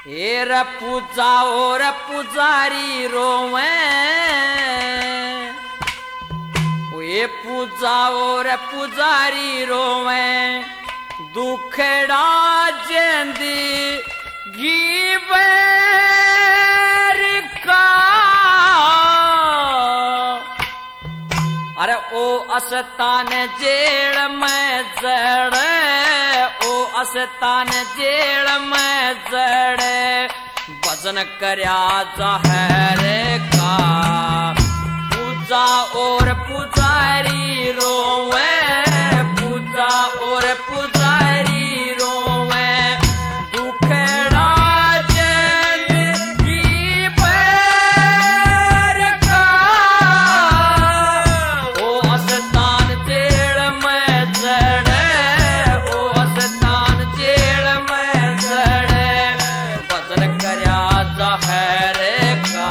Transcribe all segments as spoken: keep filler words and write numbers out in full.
हेर पूजा और पुजारी रोवे, ये पूजा और पुजारी रोवे, दुखड़ा जेंदी गीबर का। अरे ओ अस्तान जेल में जड़े, ओ अस्तान जेल में जड़े, भजन करया जहर का। पूजा और पुजारी रोवे, पूजा और पुजारी रोवे, दुखड़ा जिंदगी भर का। ओ अस्तान जेल में जड़े, ओ अस्तान जेल में जड़े, भजन करया जहर का।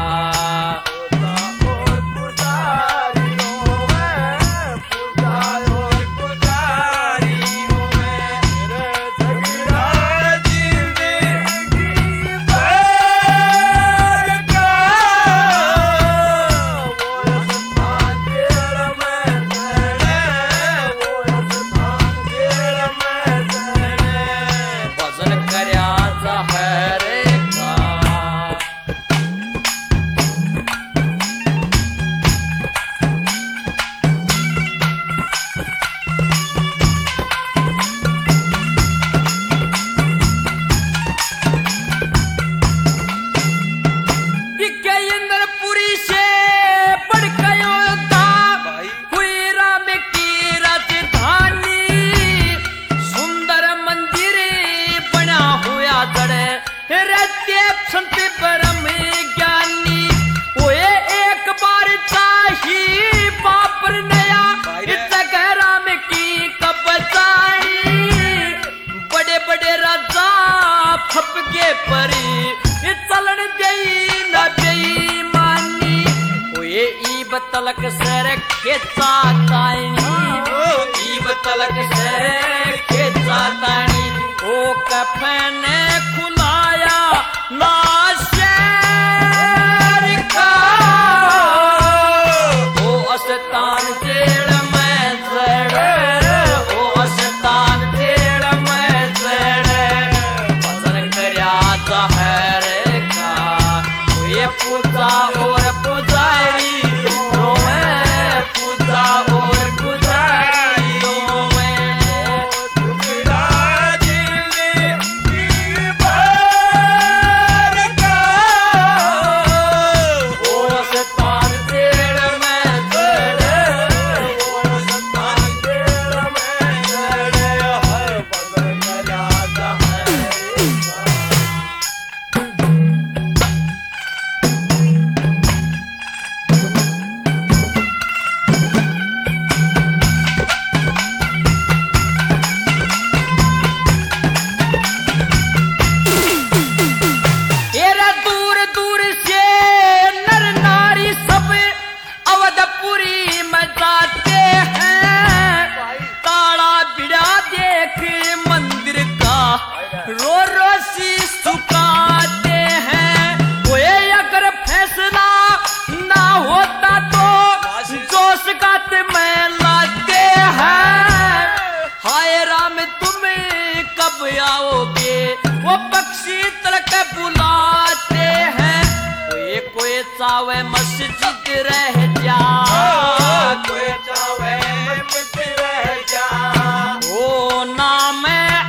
फपके परी ये चलन जई न जई मानी, ओ ये ईब तलक सर खेचा तानी, ईब तलक सर खेचा तानी। ओ कफन खुलाया नाशर का, ओ अस्तान जेल में जड़े, ओ अस्तान जेल में जड़े, जहर का। ये पूजा और पुजारी रोवे, पूजा और पुजारी रोवे, दुखड़ा जिंदगी भर का। ओ अस्तान जेल में जड़े, ओ अस्तान जेल में जड़े, हर भजन करया जहर का। रो रो सी सुखाते हैं, वो अगर फैसला ना होता तो जोश गात में लाते हैं। हाय राम तुम कब आओगे, वो पक्षी तड़क बुलाते हैं। कोई कोई चावे मस्जिद रह जा, कोई चावे मस्जिद रह जा, ओ नाम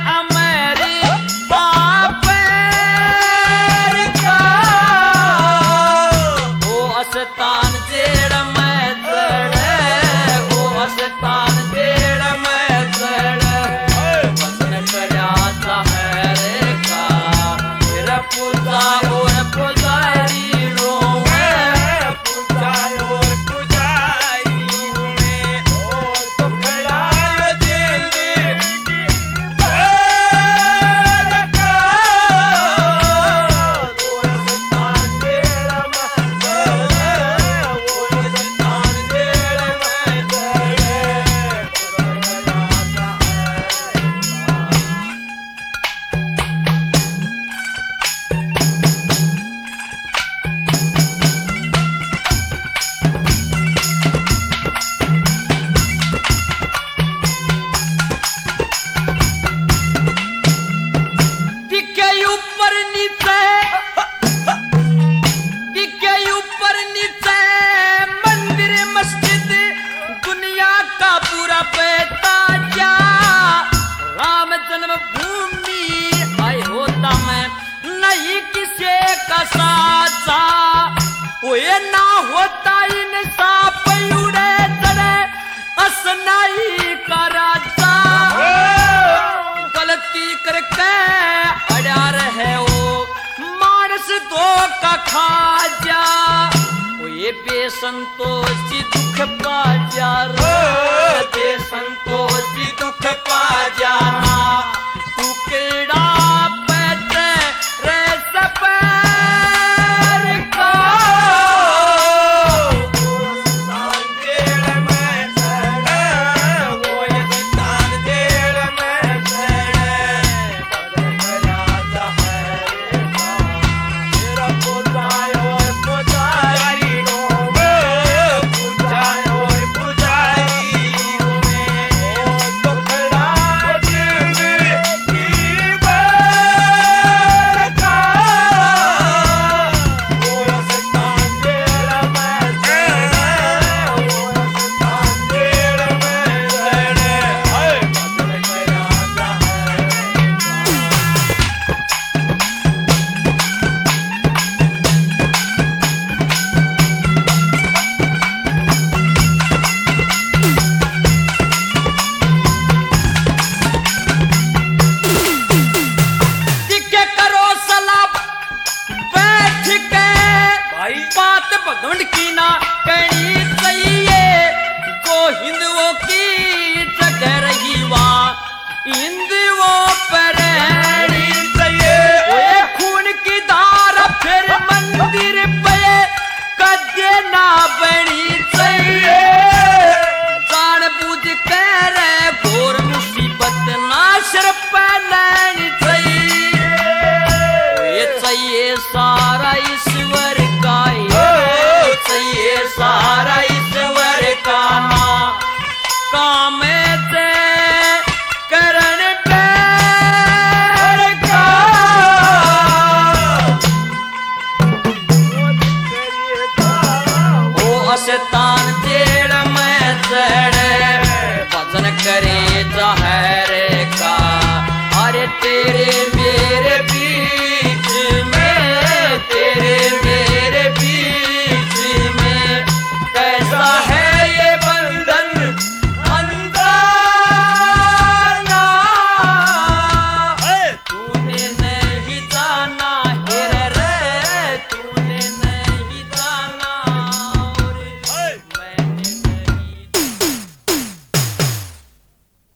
अस्तान जेल में जड़े, वो अस्तान जेल में जड़े, भजन करया जहर का। मेरा पूजा और पुजारी रोवे, पूजा और पुजारी ऊपर नीचे के ऊपर नीचे मंदिर मस्जिद दुनिया का पूरा बेटा क्या राम जन्म भूमि आए होता मैं नहीं किसी का साचा ओए ना होता इंसाफ उड़े चढ़े असनाई का राजा गलती करके अड़ा रहे हो मानस दो का खा जा ओए बेसंतोषी दुख पा जा बेसंतोषी दुख पा जाना तू केड़ा पैते रे सपर का भगवंत की ना कहनी चाहिए जो हिंदुओं की जगह रही वहाँ हिंदुओं पर रहनी चाहिए खून की धारा फिर मंदिर पे कदे ना बनी चाहिए जान बूझ कर घोर मुसीबत ना सिर पे लेनी चाहिए ये चाहिए सारा ईश्वर का चाहिए सारा ईश्वर का काम से करण का वो अस्तान तेड़ में चढ़े भजन करे जहर का अरे तेरे मेरे बीच में तेरे मेरे बीच में कैसा है